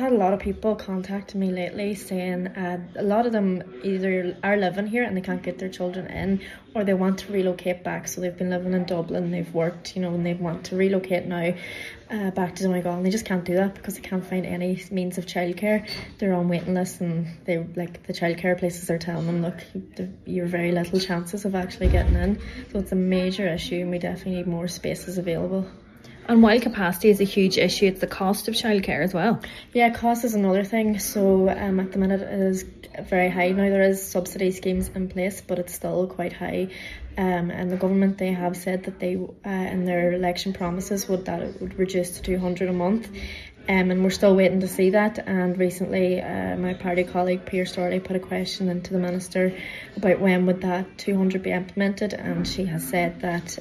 had a lot of people contacting me lately saying a lot of them either are living here and they can't get their children in, or they want to relocate back. So they've been living in Dublin, they've worked, and they want to relocate now back to Donegal, and they just can't do that because they can't find any means of childcare. They're on waiting lists, and they the childcare places are telling them, look, you're very little chances of actually getting in. So it's a major issue, and we definitely need more spaces available. And while capacity is a huge issue, it's the cost of childcare as well. Yeah, cost is another thing. So at the minute it is very high. Now there is subsidy schemes in place, but it's still quite high. And the government, they have said that they in their election promises that it would reduce to 200 a month. And we're still waiting to see that. And recently my party colleague Pearse Doherty put a question into the Minister about when would that 200 be implemented, and she has said that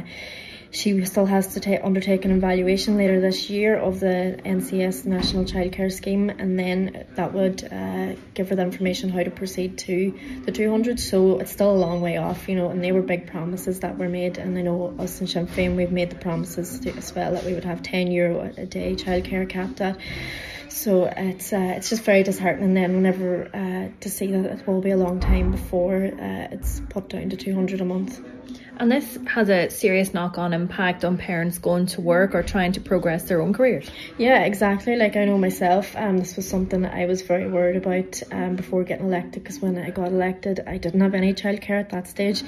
she still has to undertake an evaluation later this year of the NCS National Childcare Scheme, and then that would give her the information how to proceed to the 200. So it's still a long way off, and they were big promises that were made, and I know us in Sinn Féin, we've made the promises as well that we would have €10 a day childcare capped at. So it's just very disheartening then whenever to see that it will be a long time before it's put down to 200 a month. And this has a serious knock-on impact on parents going to work or trying to progress their own careers. Yeah, exactly. Like, I know myself, this was something that I was very worried about before getting elected, because when I got elected I didn't have any childcare at that stage.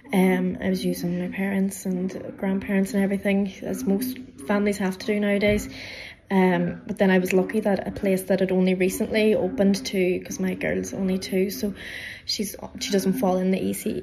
I was using my parents and grandparents and everything, as most families have to do nowadays. But then I was lucky that a place that had only recently opened because my girl's only 2, so she doesn't fall in the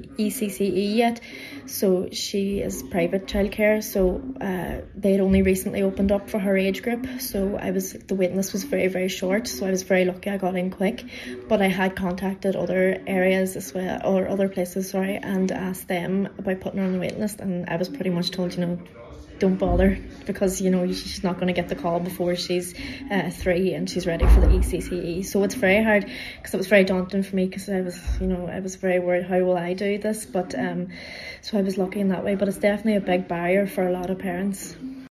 ECCE yet, so she is private childcare. So they'd only recently opened up for her age group, so the waiting list was very, very short. So I was very lucky I got in quick, but I had contacted other areas as well, or other places, and asked them about putting her on the waiting list, and I was pretty much told, don't bother, because she's not going to get the call before she's 3 and she's ready for the ECCE. So it's very hard, because it was very daunting for me, because I was very worried, how will I do this? But so I was lucky in that way, but it's definitely a big barrier for a lot of parents.